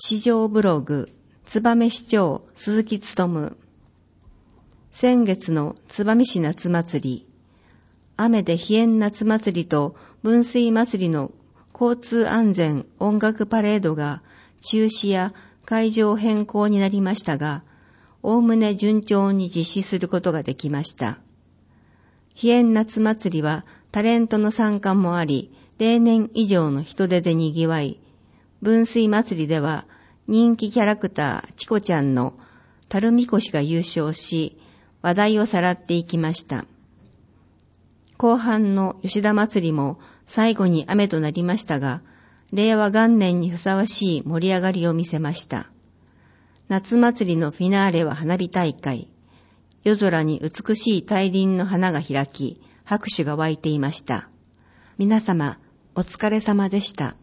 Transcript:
市場ブログ、燕市長鈴木勉。先月の燕市夏祭り、雨で飛燕夏祭りと分水祭りの交通安全音楽パレードが中止や会場変更になりましたが、おおむね順調に実施することができました。飛燕夏祭りはタレントの参加もあり、例年以上の人出で賑わい、分水祭りでは人気キャラクターチコちゃんの樽みこしが優勝し、話題をさらっていきました。後半の吉田祭りも最後に雨となりましたが、令和元年にふさわしい盛り上がりを見せました。夏祭りのフィナーレは花火大会。夜空に美しい大輪の花が開き、拍手が湧いていました。皆様、お疲れ様でした。